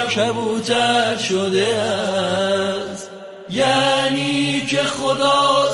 کبوتر شده است، یعنی که خدا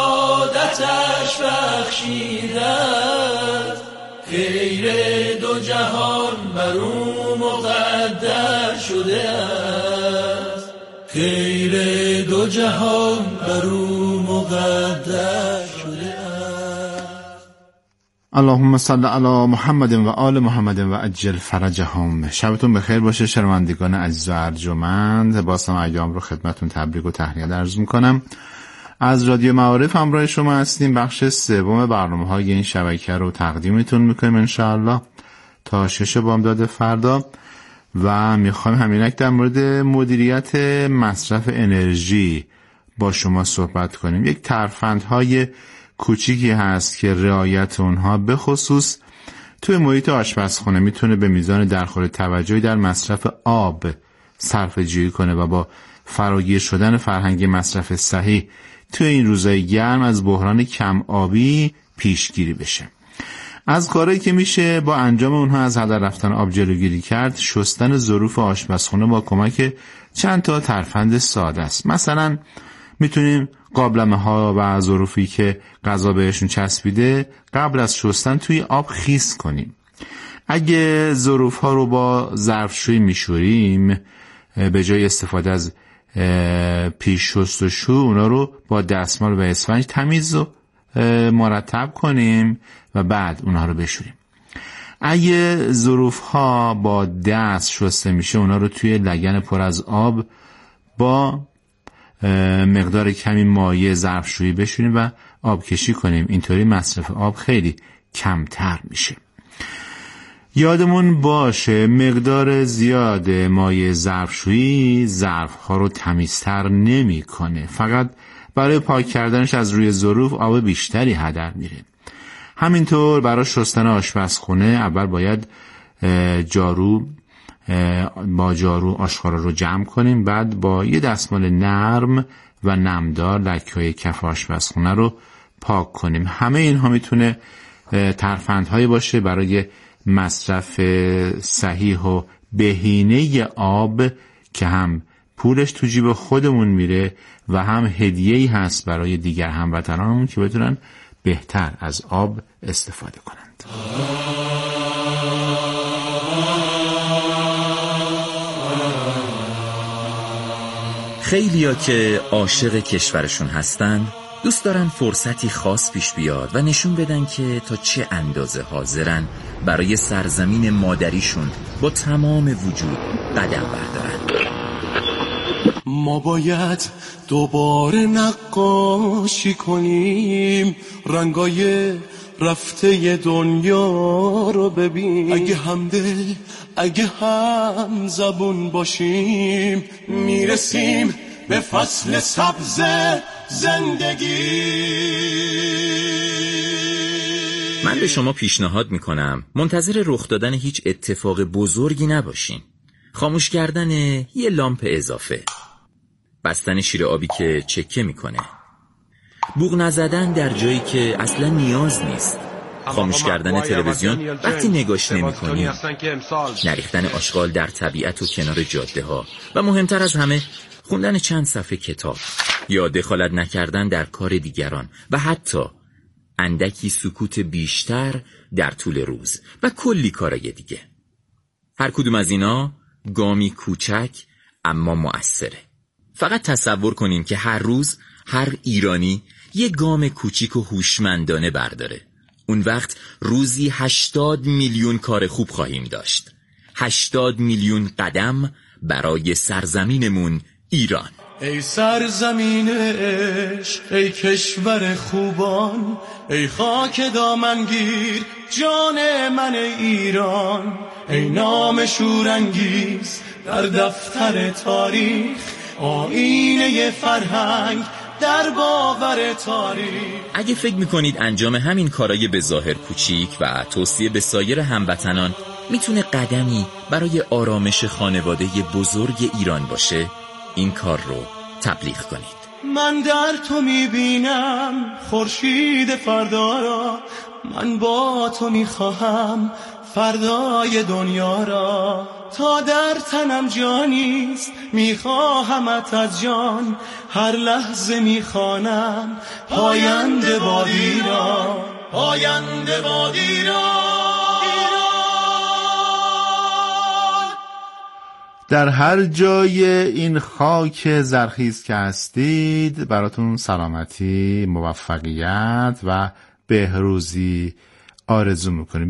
سعادتش بخشیده است. خیر دو جهان بر او مقدر شده است، خیر دو جهان بر او مقدر شده است. اللهم صل علی محمد و آل محمد و عجل فرجهم. شبتون بخیر باشه شنوندگان عزیز و ارجمند. باز هم ایام رو خدمتون تبریک و تهنیت عرض میکنم. از رادیو معارف همراه شما هستیم. بخش سوم برنامه‌های این شبکه رو تقدیمتون میکنیم انشاءالله تا 6 بامداد فردا و میخوایم همینک در مورد مدیریت مصرف انرژی با شما صحبت کنیم. یک ترفندهای کوچیکی هست که رعایت اونها به خصوص توی محیط آشپزخونه میتونه به میزان درخور توجهی در مصرف آب صرفه جویی کنه و با فراگیر شدن فرهنگ مصرف صحیح توی این روزهای گرم از بحران کم آبی پیشگیری بشه. از کارهایی که میشه با انجام اونها از هدر رفتن آب جلوگیری کرد، شستن ظروف آشپزخونه با کمک چند تا ترفند ساده است. مثلا میتونیم قابلمه ها و ظروفی که غذا بهشون چسبیده قبل از شستن توی آب خیس کنیم. اگه ظروف ها رو با ظرفشویی میشوریم، به جای استفاده از پیش شست و شو اونا رو با دستمال و اسفنج تمیز و مرتب کنیم و بعد اونها رو بشوریم. اگه ظروف ها با دست شسته میشه، اونا رو توی لگن پر از آب با مقدار کمی مایع ظرفشویی بشوریم و آبکشی کنیم. اینطوری مصرف آب خیلی کمتر میشه. یادمون باشه مقدار زیاد مایع ظرفشویی ظرف‌ها رو تمیزتر نمی‌کنه، فقط برای پاک کردنش از روی ظروف آب بیشتری هدر میره. همینطور برای شستن آشپزخونه اول باید با جارو آشغالا رو جمع کنیم، بعد با یه دستمال نرم و نمدار لکه‌های کف آشپزخونه رو پاک کنیم. همه اینها میتونه ترفندهایی باشه برای مصرف صحیح و بهینه آب که هم پولش تو جیب خودمون میره و هم هدیه‌ای هست برای دیگر هموطنانمون که بتونن بهتر از آب استفاده کنند. خیلیا که عاشق کشورشون هستن دوست دارن فرصتی خاص پیش بیاد و نشون بدن که تا چه اندازه حاضرن برای سرزمین مادریشون با تمام وجود قدم بردارن. ما باید دوباره نقاشی کنیم، رنگای رفته دنیا رو ببین. اگه همدل اگه هم زبون باشیم، میرسیم به فصل سبز زندگی. من به شما پیشنهاد میکنم منتظر رخ دادن هیچ اتفاق بزرگی نباشین. خاموش کردن یه لامپ اضافه، بستن شیر آبی که چکه میکنه، بوق نزدن در جایی که اصلا نیاز نیست، خاموش کردن تلویزیون وقتی نگاش نمی‌کنیم، نریختن آشغال در طبیعت و کنار جاده ها و مهمتر از همه خوندن چند صفحه کتاب یا دخالت نکردن در کار دیگران و حتی اندکی سکوت بیشتر در طول روز و کلی کارای دیگه. هر کدوم از اینا گامی کوچک اما مؤثره. فقط تصور کنین که هر روز هر ایرانی یه گام کوچیک و هوشمندانه برداره. اون وقت روزی 80 میلیون کار خوب خواهیم داشت. 80 میلیون قدم برای سرزمینمون ایران. ای سرزمین عشق، ای کشور خوبان، ای خاک دامنگیر جان من ایران، ای نام شورانگیز در دفتر تاریخ، آینه فرهنگ در باور تاریخ. اگه فکر میکنید انجام همین کارای به ظاهر کوچیک و توصیه به سایر هموطنان میتونه قدمی برای آرامش خانواده بزرگ ایران باشه، این کار رو تبلیغ کنید. من در تو میبینم خورشید فردا را، من با تو میخواهم فردای دنیا را، تا در تنم جانیست میخواهمت از جان، هر لحظه میخوانم پاینده بادی را، پاینده بادی را. در هر جای این خاک زرخیز که هستید براتون سلامتی، موفقیت و بهروزی آرزو میکنیم.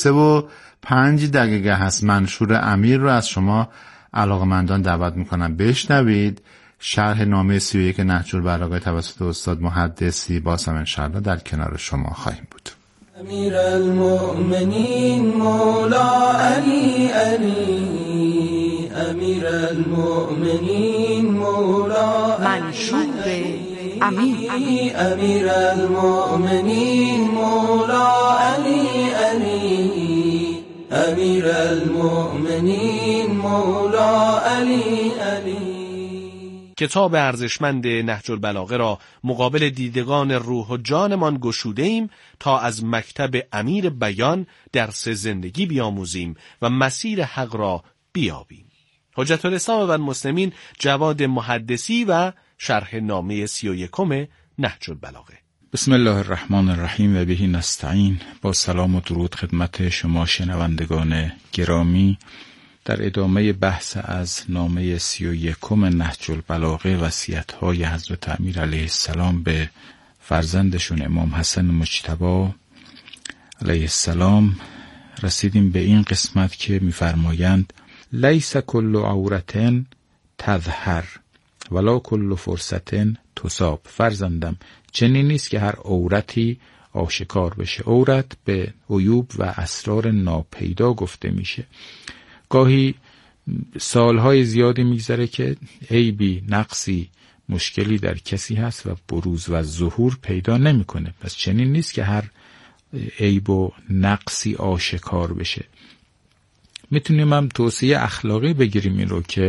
23:05 هست. منشور امیر رو از شما علاقه‌مندان دعوت میکنم بشنوید. شرح نامه 31 نهج البلاغه توسط استاد محدثی باز هم انشاءالله در کنار شما خواهیم بود. امیر المؤمنین مولا علی علی، امیر المؤمنین مولا منشور امیر، امیر المؤمنین مولا علی علی، امیر المؤمنین مولا علی علی. کتاب ارزشمند نهج البلاغه را مقابل دیدگان روح و جانمان گشوده ایم تا از مکتب امیر بیان درس زندگی بیاموزیم و مسیر حق را بیابیم. حجت الاسلام و المسلمین جواد محدثی و شرح نامه 31 نهج البلاغه. بسم الله الرحمن الرحیم و بهی نستعین. با سلام و درود خدمت شما شنوندگان گرامی، در ادامه بحث از نامه 31 نهج البلاغه وصیت‌های حضرت امیر علیه السلام به فرزندشون امام حسن مجتبی علیه السلام رسیدیم به این قسمت که می‌فرمایند لیس کل عورت تظهر ولا کل فرصت تصاب. فرزندم، چنین نیست که هر عورتی آشکار بشه. عورت به عیوب و اسرار ناپیدا گفته میشه. گاهی سالهای زیادی میگذره که عیبی، نقصی، مشکلی در کسی هست و بروز و ظهور پیدا نمیکنه. پس چنین نیست که هر عیب و نقصی آشکار بشه. میتونیم هم توصیه اخلاقی بگیریم این رو که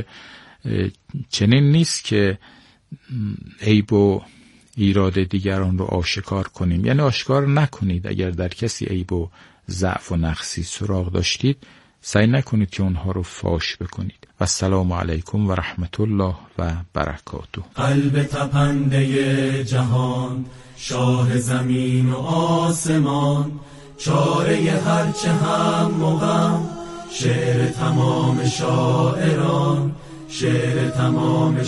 چنین نیست که عیب و ایراد دیگران رو آشکار کنیم، یعنی آشکار نکنید. اگر در کسی عیب و ضعف و نقصی سراغ داشتید سعی نکنید که اونها رو فاش بکنید. و السلام علیکم و رحمت الله و برکاته. قلب تپنده جهان، شاه زمین و آسمان، چاره هرچه هم مغم، شعر تمام شاعران، شعر تمام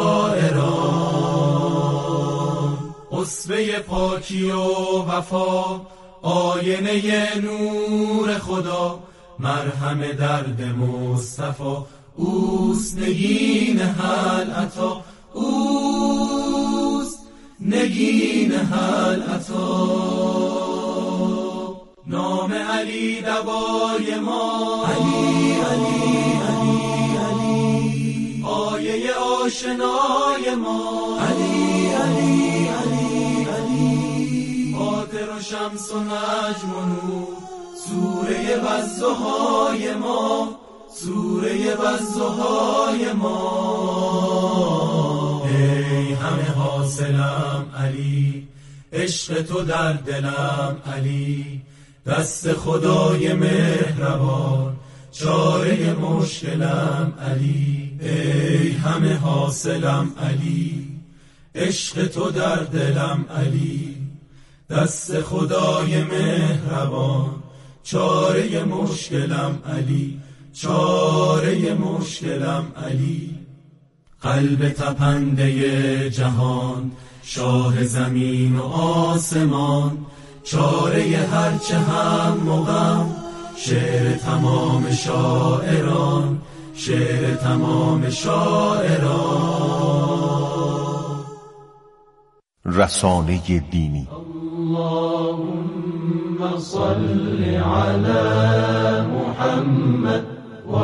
شاعران. اسوه پاکی و وفا، آینه نور خدا، مرهم درد مصطفی، اوست نگین حل عطا، اوست نگین حل عطا. نام علی دوای ما، علی علی علی علی، آیه آشنای ما، علی علی علی علی، قادر و شمس و نجم و نور، سوره والضحای ما، سوره والضحای ما. ای همه حاصلم علی، عشق تو در دلم علی، دست خدای مهربان، چاره مشکلم علی. ای همه حاصلم علی، عشق تو در دلم علی، دست خدای مهربان، چاره مشکلم علی، چاره مشکلم علی. قلب تپنده جهان، شاه زمین و آسمان، چاره هرچه هم مغم، شعر تمام شاعران، شعر تمام شاعران. رسانه دینی. اللهم صل علی محمد و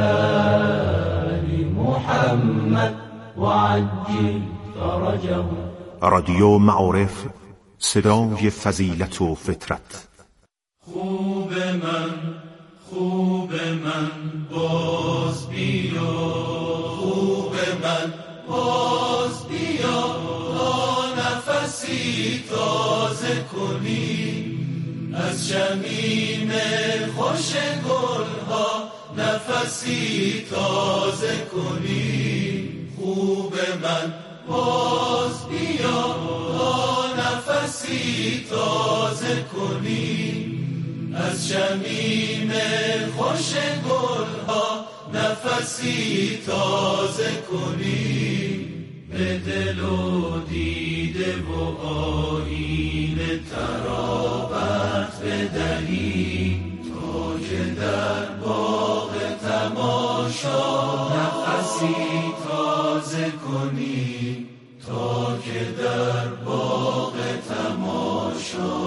آل محمد و عجل فرجه. رادیو معارف، صدای فضیلت و فطرت. خوب من، خوب من باز بیا، خوب من باز بیا، تا نفسی تازه کنی از شمیم خوش گلها نفسی تازه کنی. خوب من باز بیا تا نفسی تازه کنی. از شمیم خوش گلها نفسی تازه کنی. به دل و دیده و آیینه ترابت بدهی تا که در باغ تماشا نفسی تازه کنی. تا که در باغ تماشا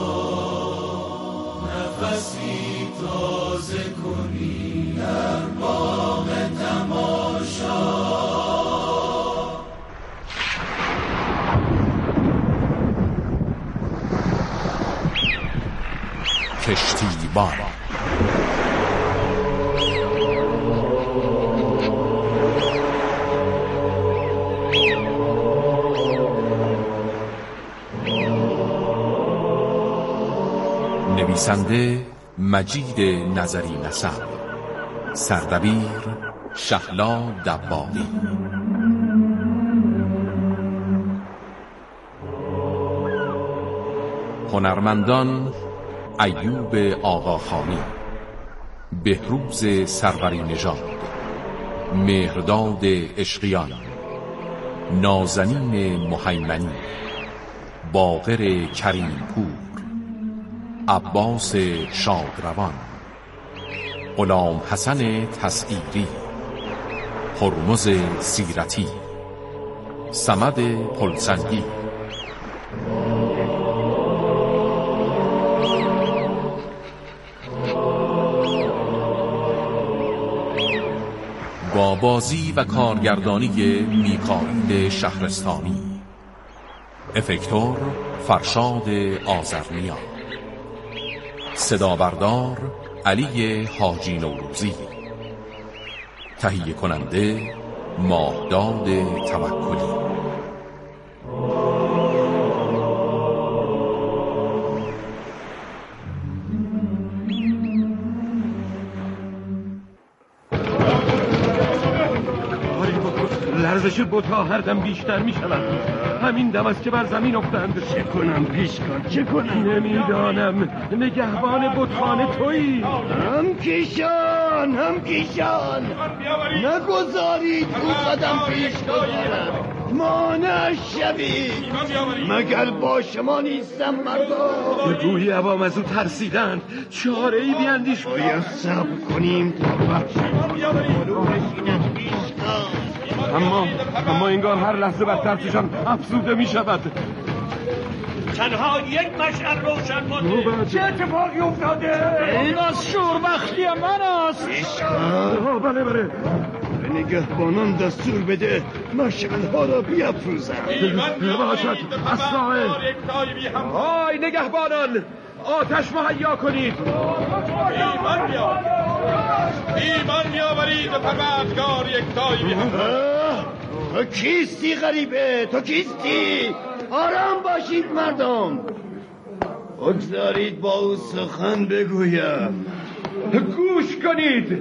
نفسی تازه کنی. در باغ تماشا کشتیبان. نویسنده مجید نظری نسب، سردبیر شهلا دباغی. هنرمندان ایوب آقاخانی، بهروز سروری نژاد، مهرداد عشقیان، نازنین مهیمنی، باقر کریم پور، عباس شادروان، غلام حسن تسعیری، هرمز سیرتی، صمد پلسنگی. با بازی و کارگردانی میکائیل شهرستانی، افکتور فرشاد آذرنیا، صدا بردار علی حاجی نوروزی، تهیه کننده ماهداد توکلی. لرزش بت‌ها هر دم بیشتر می‌شود. همین دم است که بر زمین افتند. چه کنم پیشکار، چه کنم؟ نمیدانم. نگهبان بتخانه تویی. همکیشان نگذارید او قدم پیش گذارد. مانع شوید، مگر با شما نیستم مردم. گویی عوام از او ترسیدند. چاره ای بیندیش. باید صبر کنیم تا وقت معلوم رسیدن پیشکار. اما انگار هر لحظه بدتر چشان افزوده می شود. تنها یک مشعل روشن مانده. چه اتفاقی افتاده؟ این از شوربختی من است. پیشکار، بله به نگهبانان دستور بده مشعل‌ها را بیافروزند. باشد. اسرائیل. آی نگهبانان، آتش مهیا کنید. ایمان بیاورید به پروردگار یکتایی بیاموزد. تو کیستی غریبه؟ تو کیستی؟ آرام باشید مردم، بگذارید با او سخن بگویم. گوش کنید.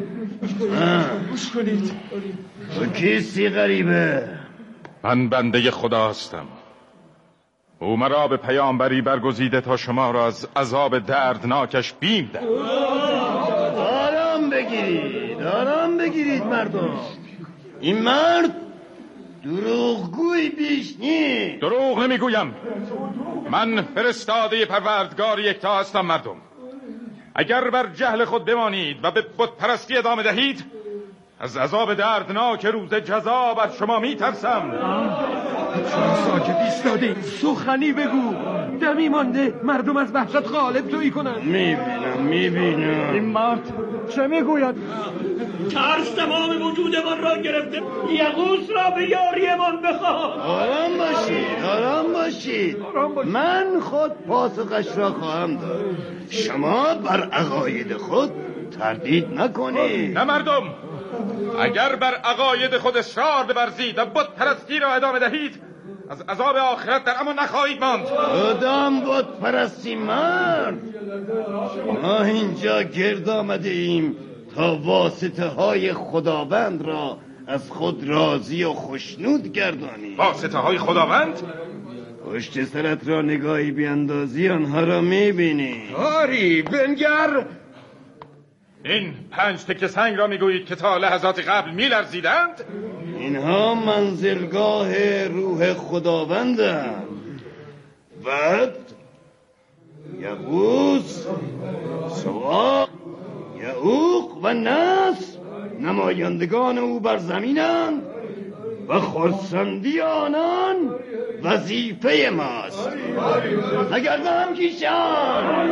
تو کیستی غریبه؟ من بنده خدا هستم. او مرا به پیامبری برگزیده تا شما را از عذاب دردناکش بیم دهد. آرام بگیرید مردم. این مرد دروغگوی بیش نیست. دروغ نمیگویم. من فرستاده پروردگار یکتا هستم مردم. اگر بر جهل خود بمانید و به بت پرستی ادامه دهید، از عذاب دردناک روز جزا بر شما میترسم. چرا ساکت ایستاده؟ سخنی بگو. دمی مانده مردم از وحشت غالب تویی کنن. میبینم. این مرد چه میگوید؟ ترس تمام وجودمان را گرفته. یغوث را به یاریمان بخواه. آرام باشید. من خود پاسخش را خواهم داد. شما بر عقاید خود تردید نکنید. نه مردم، اگر بر عقاید خود اصرار بورزید و بت پرستی را ادامه دهید، از عذاب آخرت در امان نخواهید ماند. کدام بت پرستی مرد؟ ما اینجا گرد آمده ایم تا واسطه های خداوند را از خود راضی و خوشنود گردانیم. واسطه های خداوند؟ پشت سرت را نگاهی بیاندازی آنها را میبینی. آری بنگر. این 5 تکه سنگ را میگویید که تا لحظات قبل میلرزیدند؟ اینها منزلگاه روح خداوندند. بعد یغوث، سواع، یعوق و نصر نمایندگان او بر زمینند و خرسندی آنان وظیفه ماست. اگر هم کیشان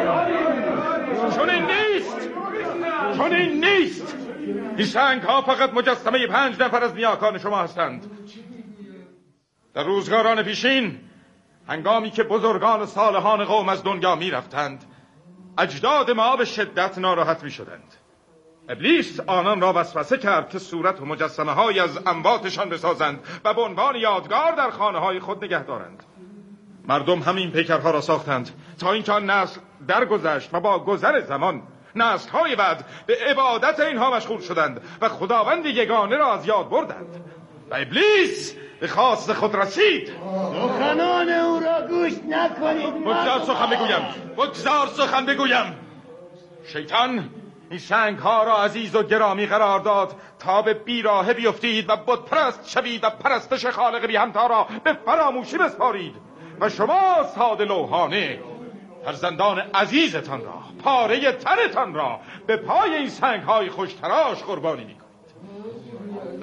چون این نیست. این سنگ ها فقط مجسمه 5 نفر از نیاکان شما هستند. در روزگاران پیشین هنگامی که بزرگان و صالحان قوم از دنیا می رفتند، اجداد ما به شدت ناراحت می شدند. ابلیس آنان را وسوسه کرد که صورت و مجسمه های از امواتشان بسازند و به عنوان یادگار در خانه های خود نگه دارند. مردم همین پیکرها را ساختند تا اینکه آن نسل درگذشت و با گذر زمان نسل های بعد به عبادت اینها مشغول شدند و خداوند یگانه را از یاد بردند و ابلیس به خواست خود رسید. سخنان او را گوش نکنید. بگذار سخن بگویم. شیطان این سنگ ها را عزیز و گرامی قرار داد تا به بیراهه بیفتید و بت پرست شوید و پرستش خالق بی همتا را به فراموشی بسپارید و شما ساده لوحانه فرزندان عزیزتان را، پاره تنتان را به پای این سنگ های خوشتراش قربانی می کنید.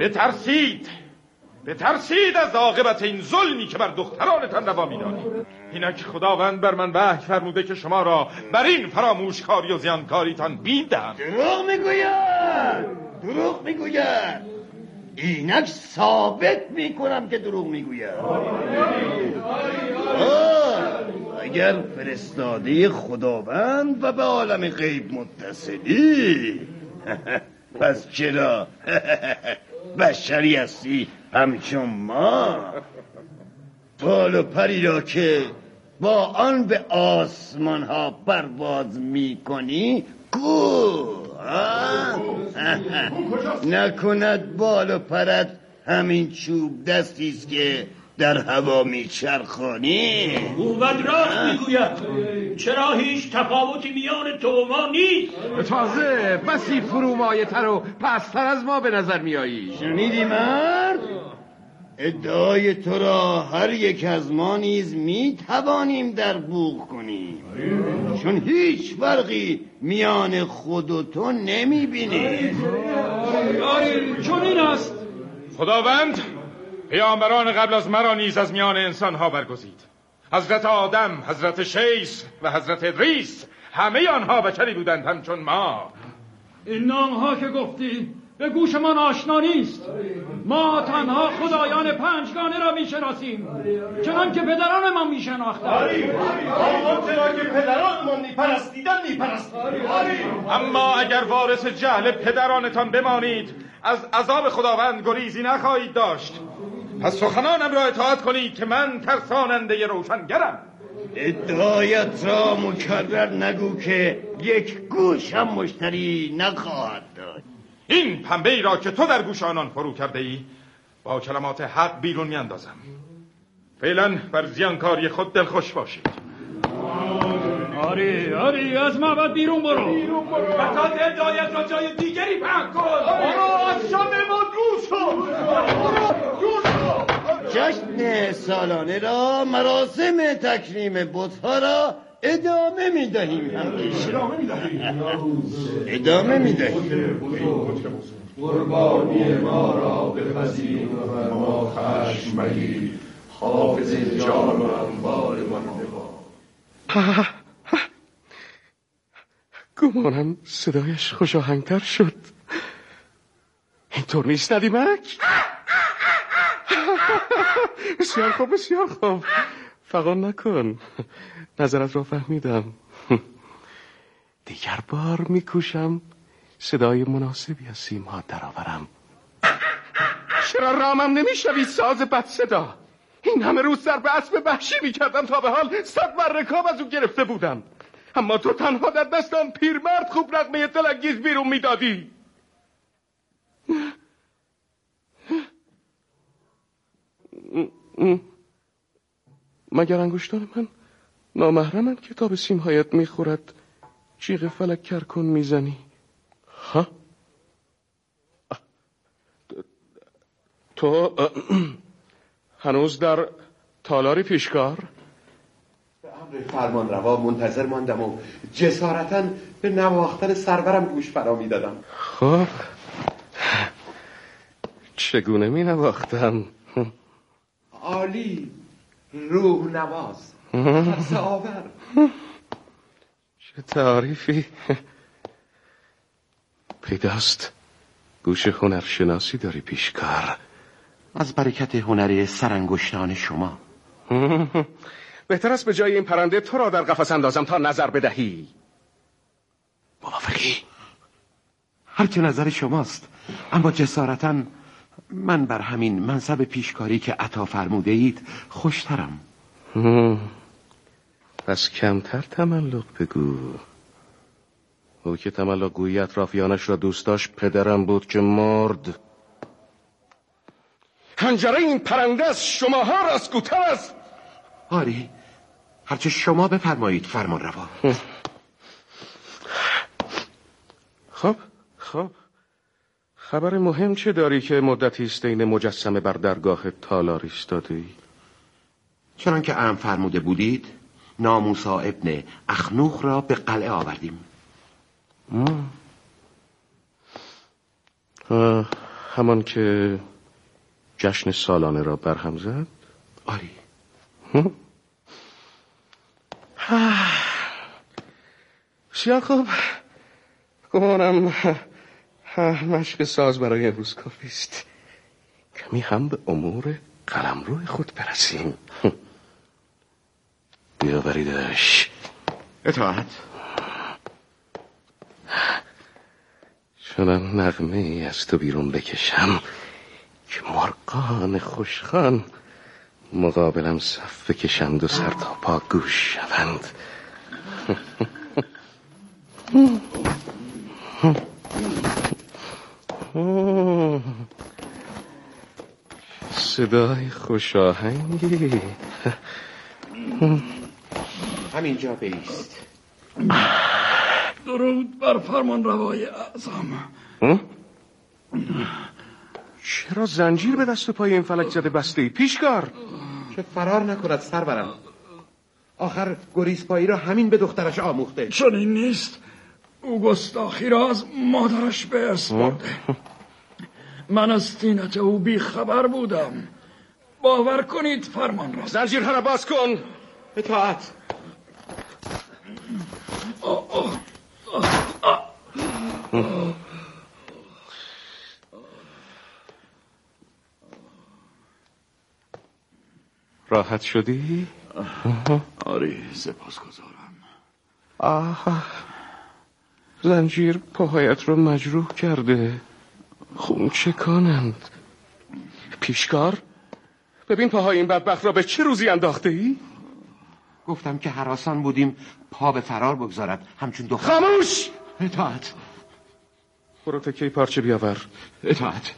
بترسید از عاقبت این ظلمی که بر دخترانتان روا می دارید. اینک خداوند بر من وحی فرموده که شما را بر این فراموشکاری و زیانکاریتان بین دهم. دروغ میگوید. اینک ثابت میکنم که دروغ میگوید. اگر فرستاده خداوند و به عالم غیب متصلی، پس چرا بشری هستی همچون ما؟ بال و پری را که با آن به آسمان ها پرواز می کنی کو؟ نکند بال و پرت همین چوب دستی است که در هوا میچرخانی؟ او راست میگوید. چرا هیچ تفاوتی میان تو و ما نیست؟ تازه بسی فرومایه‌تر و پستر از ما به نظر میایی. شنیدی مرد؟ ادعای تو را هر یک از ما نیز میتوانیم در بوق کنیم، چون هیچ فرقی میان خود و تو نمیبینیم. چون این است خداوند پیامبران قبل از مرا نیز از میان انسانها برگزید. حضرت آدم، حضرت شیس و حضرت ادریس، همه آنها بشری بودند همچون ما. این نامها که گفتی به گوش ما آشنا نیست. ما تنها خدایان 5گانه را میشناسیم، چنان که پدران ما میشناختند. چنان که پدران ما میپرستیدن میپرستیم. اما اگر وارث جهل پدرانتان بمانید، از عذاب خداوند گریزی نخواهید داشت. پس سخنانم را اطاعت کنید که من ترساننده روشنگرم. ادعایت را مکرر نگو که یک گوش هم مشتری نخواهد داشت. این پنبه ای را که تو در گوش آنان فرو کرده ای با کلمات حق بیرون میاندازم. فعلا بر زیانکاری خود دلخوش باشید. آری از معبد بیرون برو. بطاط ادعایت را جای دیگری پهن کن. از شام ما دور شد. جشن سالانه را، مراسم تکریم بت‌ها را ادامه میدهیم. ادامه میدهیم. قربانی ما را بپذیر و ما خشم مگیر. حافظ جان و انبار من نوا. گمانم صدایش خوش آهنگتر شد. اینطور نیست ندیمک؟ بسیار خوب. فغان نکن. نظرت را فهمیدم. دیگر بار میکوشم صدای مناسبی از سیمها درآورم. چرا رامم نمیشوی ساز بد صدا؟ این همه روز سر به اسب وحشی میکردم تا به حال 100 رکاب از او گرفته بودم، اما تو تنها در دستم پیرمرد خوب رقمه دلانگیز بیرون میدادی. مگر انگشتان من نامحرمند که تا به سیمهایت میخورد جیغ فلک کرکن میزنی؟ ها؟ تو هنوز در تالاری پیشکار؟ به امر فرمان روا منتظر ماندم و جسارتاً به نواختن سرورم گوش فرا میدادم. خب چگونه می نواختم؟ عالی، روح نواز، خرسه آور. چه تعریفی. پیداست گوش هنرشناسی داری پیشکار. از برکت هنر سرانگشتان شما. بهتر است به جای این پرنده تو را در قفس اندازم تا نظر بدهی. موافقی؟ هر که نظر شماست، اما جسارتاً من بر همین منصب پیشکاری که عطا فرموده اید خوشترم. پس کمتر تملق بگو. او که تملق گویی اطرافیانش را دوست داشت پدرم بود که مرد. حنجره این پرنده از شماها راستگوتر است. آری، هرچه شما بفرمایید فرمان روا. خب خبر مهم چه داری که مدتی است این مجسمه بر درگاه تالار ایستاده؟ چنان که امر فرموده بودید ناموسا ابن اخنوخ را به قلعه آوردیم. همان که جشن سالانه را برهم زد؟ آری. بسیار خوب. گمانم مشق ساز برای امروز کافی است. کمی هم به امور قلمرو خود برسیم. بیاوریدش. اطاعت. چنان نغمه ای از تو بیرون بکشم که مرغان خوشخوان مقابلم صف بکشند و سر تا پا گوش شوند. صدای خوش آهنگی. همینجا بایست. درود بر فرمان روای اعظم. چرا زنجیر به دست و پای این فلک زده بسته ای پیشکار؟ چه فرار نکند سرورم. آخر گریزپایی را همین به دخترش آموخته. چون این نیست، او گستاخی را از مادرش به ارث برده. من از طینت او بی خبر بودم. باور کنید فرمان را. زنجیرها را باز کن. اطاعت. راحت شدی؟ آری، سپاسگزارم. زنجیر پاهایت رو مجروح کرده. خون چکانند. پیشکار، ببین پاهای این بدبخت را به چه روزی انداخته ای؟ گفتم که هراسان بودیم پا به فرار بگذارد همچون دختر. خاموش! اطاعت. برو تکه پارچه بیاور. اطاعت.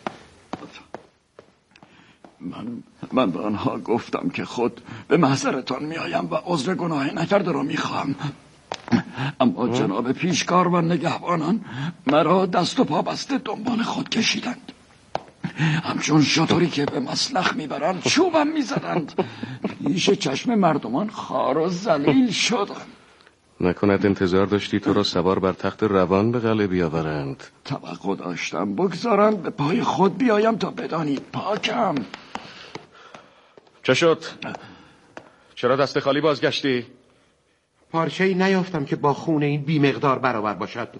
من به آنها گفتم که خود به محضرتان میآیم و عذر گناه نکرده را میخواهم، اما جناب پیشکار و نگهبانان مرا دست و پا بسته دنبال خود کشیدند. همچون شطوری که به مسلخ میبرند چوبم میزدند. پیش چشم مردمان خار و ذلیل شدم. نکند انتظار داشتی تو را سوار بر تخت روان به قلعه بیاورند؟ توقع داشتم بگذارند به پای خود بیایم تا بدانید پاکم. چه شد؟ چرا دست خالی بازگشتی؟ پارچه‌ای نیافتم که با خون این بی مقدار برابر باشد.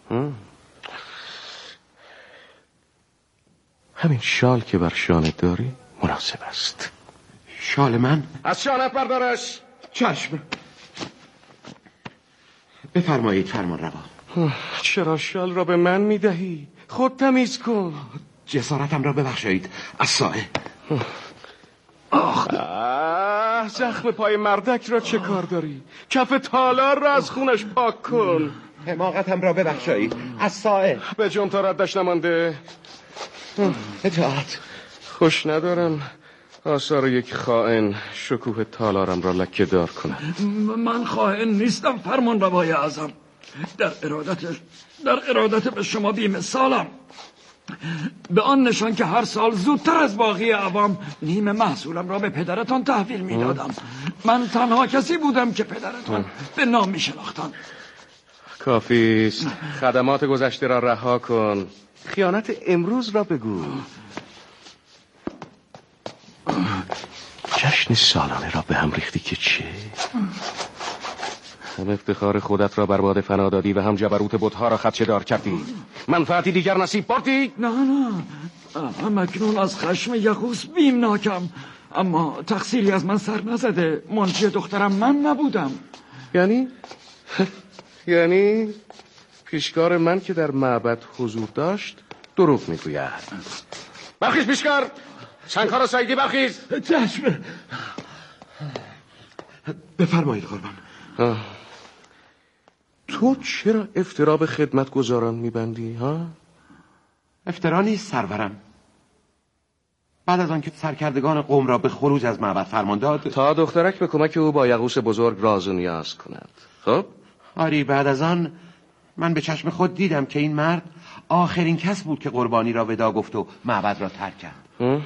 همین شال که بر شانه داری مناسب است. شال من؟ از شانت بردارش. چشم. بفرمایید فرمان روا. چرا شال را به من میدهی؟ خود تمیز کن. جسارتم را ببخشید. از سایه. زخم پای مردک را چه کار داری؟ کف تالار را از خونش پاک کن. حماقتم را ببخشایی. از سائل به جون تا ردش نمانده. اطاعت. خوش ندارم آثار یک خائن شکوه تالارم را لکه دار کند. من خائن نیستم فرمان روای اعظم. در ارادت به شما بی‌مثالم. به آن نشان که هر سال زودتر از باقی عوام نیمه محصولم را به پدرتان تحویل میدادم. من تنها کسی بودم که پدرتان به نام میشناختند. کافیست. خدمات گذشته را رها کن. خیانت امروز را بگو. جشن سالانه را به هم ریختی که چه؟ هم افتخار خودت را برباد فنا دادی و هم جبروت بت‌ها را خدشه‌دار کردی. منفعتی دیگر نصیب بردی؟ نه مکنون از خشم یغوث بیمناکم، اما تقصیری از من سر نزده. منشی دخترم من نبودم. یعنی پیشکار من که در معبد حضور داشت دروغ میگوید. برخیز پیشکار، سنگ‌ها را ساییدی، برخیز. چشم. بفرمایید قربان. تو چرا افترا به خدمتگزاران میبندی ها؟ افترا نیست سرورم. بعد از آنکه سرکردگان قوم را به خروج از معبد فرمان داد تا دخترک به کمک او با یغوث بزرگ راز و نیاز کند. خب آری، بعد از آن من به چشم خود دیدم که این مرد آخرین کس بود که قربانی را ودا گفت و معبد را ترک کرد.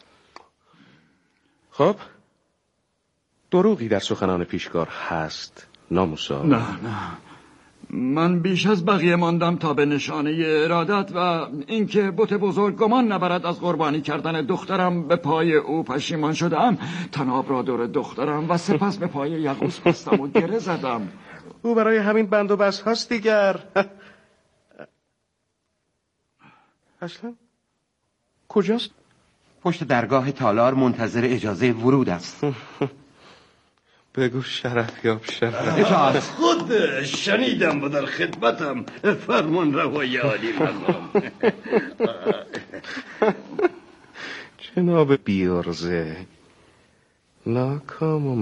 خب دروغی در سخنان پیشکار هست ناموسا؟ نه من بیش از بقیه ماندم تا به نشانه ارادت و اینکه بت بزرگ گمان نبرد از قربانی کردن دخترم به پای او پشیمان شدم. طناب را دور دخترم و سپس به پای یغوث بستم و گره زدم. او برای همین بند و بس هاست دیگر. اصلا کجاست؟ پشت درگاه تالار منتظر اجازه ورود است. بگو شرف یاب شرف. خود شنیدم و در خدمتم. فرمان روای عالی مقام. جناب بیارزه، ناکام و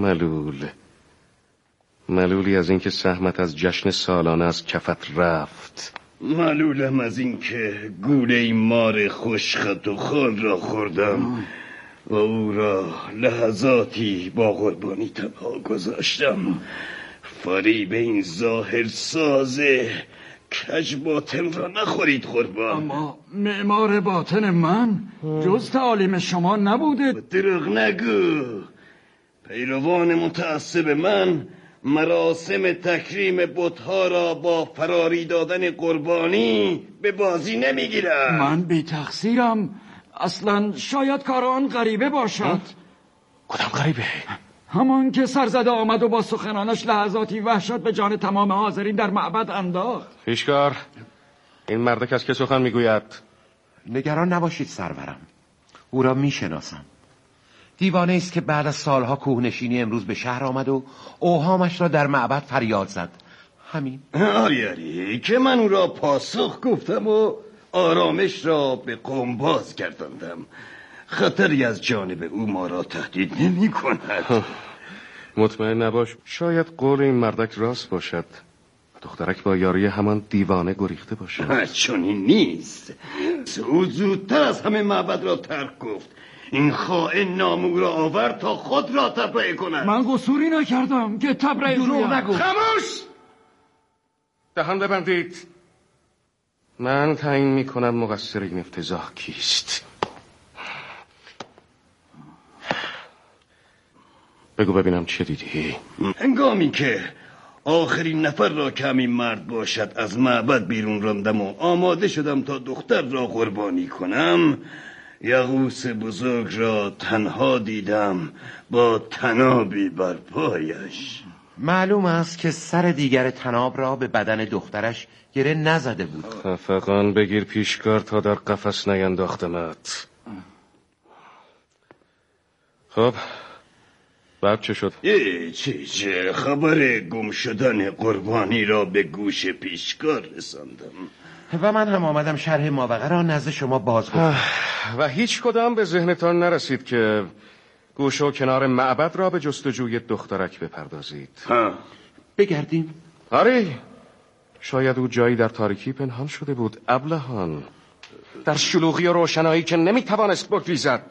ملولی از اینکه سهمت از جشن سالانه از کفت رفت. ملولم از اینکه گوله مار خوشخط و خال را خوردم و او را لحظاتی با قربانی تنها گذاشتم. فریب این ظاهر سازه کج باطن را نخورید قربان. اما معمار باطن من جز تعالیم شما نبوده. دروغ نگو. پیروان متعصب من مراسم تکریم بت‌ها را با فراری دادن قربانی به بازی نمیگیرم. من بی تقصیرم. اصلا شاید کاران غریبه باشد. کدام غریبه؟ همان که سرزده آمد و با سخنانش لحظاتی وحشت به جان تمام حاضرین در معبد انداخت. پیشکار، این مردک از که سخن میگوید؟ نگران نباشید سرورم، او را میشناسم. دیوانه است که بعد از سالها کوهنشینی امروز به شهر آمد و اوهامش را در معبد فریاد زد. همین. آری که من او را پاسخ گفتم و آرامش را به قوم باز گرداندم. خطری از جانب او ما را تهدید نمی کند. مطمئن نباش، شاید قول این مردک راست باشد. دخترک با یاری همان دیوانه گریخته باشد. چون این نیست. او زودتر از همه معبد را ترک گفت. این خائن نامو را آورد تا خود را تبرئه کند. من قصوری نکردم که تبرئه دروغ نگو. خاموش! دهان ببندید. من تعیین میکنم مقصر این افتضاح کیست. بگو ببینم چه دیدی؟ هنگامی که آخرین نفر را که همین مرد باشد از معبد بیرون راندم و آماده شدم تا دختر را قربانی کنم، یغوث بزرگ را تنها دیدم با طنابی بر پایش. معلوم است که سر دیگر طناب را به بدن دخترش گره نزده بود. خفقان بگیر پیشکار تا در قفس نینداختمت. خب بعد چه شد؟ چه خبر گم شدن قربانی را به گوش پیشکار رساندم و من هم آمدم شرح ماوقع را نزد شما باز گفتم. و هیچ کدام به ذهنتان نرسید که گوشه و کنار معبد را به جستجوی دخترک بپردازید. بگردیم؟ آره، شاید او جایی در تاریکی پنهان شده بود. ابلهان در شلوغی و روشنایی که نمیتوانست بگریزد.